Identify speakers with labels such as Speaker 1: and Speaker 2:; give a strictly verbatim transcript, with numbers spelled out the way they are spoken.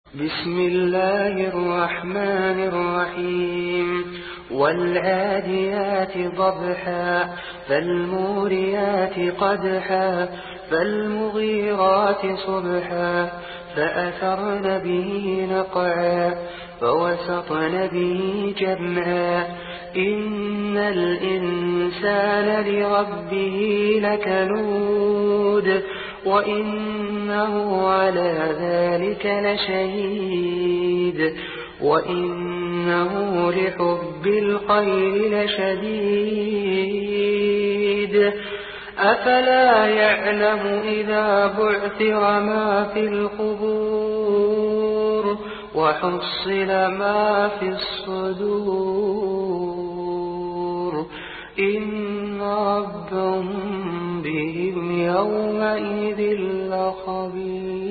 Speaker 1: بسم الله الرحمن الرحيم والعاديات ضبحا فالموريات قدحا فالمغيرات صبحا فأثرن به نقعا فوسطن به جمعا إن الإنسان لربه لكنود وإنه على ذلك لشهيد وإنه لحب الخير لشديد أفلا يعلم إذا بعثر ما في القبور وحصل ما في الصدور إن ربهم بهم يومئذ لخبير.